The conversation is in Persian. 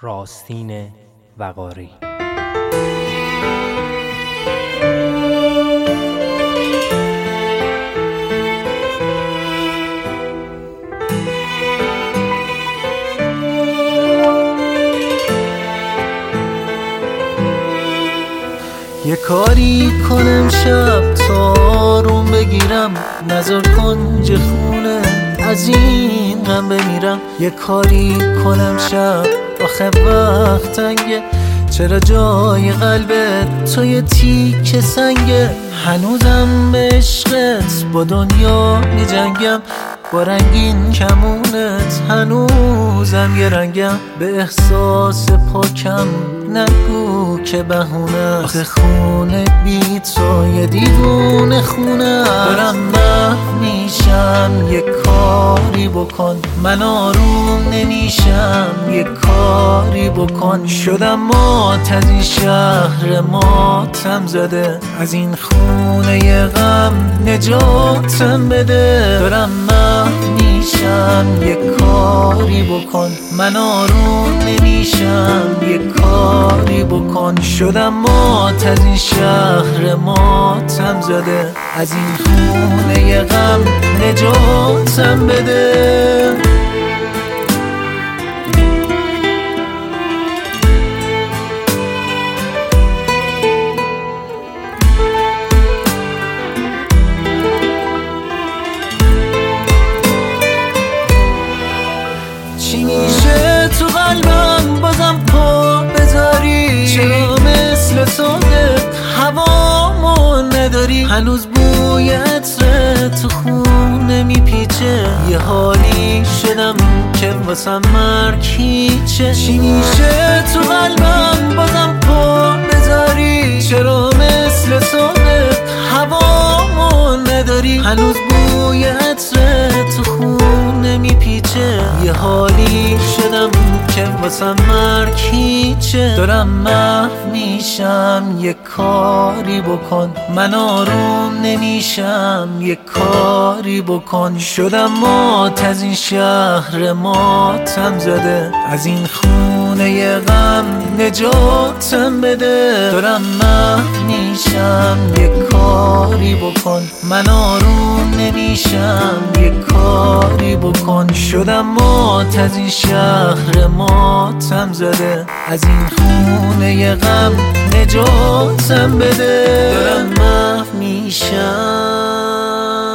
راستین وقاری. یه کاری کنم شب تا آروم بگیرم، نظر کن جه خونه از این غم بمیرم. یه کاری کنم شب آخه وقت تنگه، چرا جای قلبت تو یه تیکه سنگه. هنوزم به عشقت با دنیا می جنگم، با رنگین کمونت هنوزم یه رنگم. به احساس پاکم نگو که بهونه، آخه خونه بی تو یه دیوونه خونه. دارم محو میشم یه کاری بکن، من آروم نمیشم یه کاری بکن. شدم مات از این شهر ماتم زده، از این خونه ی غم نجاتم بده. دارم محو میشم یه کاری بکن، من آروم نمیشم یه کاری بکن. شدم مات از این شهر ماتم زده، از این خونه ی غم نجاتم بده. چی میشه تو قلبم بازم پا بذاری؟ چرا مثل صادق هوامو نداری؟ هنوز بوی عطر تو خونه میپیچه، یه حالی شدم که واسم مرگ هیچه. چی میشه تو قلبم بازم پا بذاری؟ چرا مثل صادق هوامو نداری؟ هنوز بوی عطر تو خونه میپیچه، یه حالی شدم که واسم مرگ هیچه. دارم محو میشم یه کاری بکن، من آروم نمیشم یه کاری بکن. شدم مات از این شهر ماتم زده، از این خونه ی غم نجاتم بده. دارم محو میشم یه کاری بکن، من آروم نمیشم یه کاری بکن. شدم مات از این شهر ماتم زده، از این خونه ی غم نجاتم بده. دارم محو میشم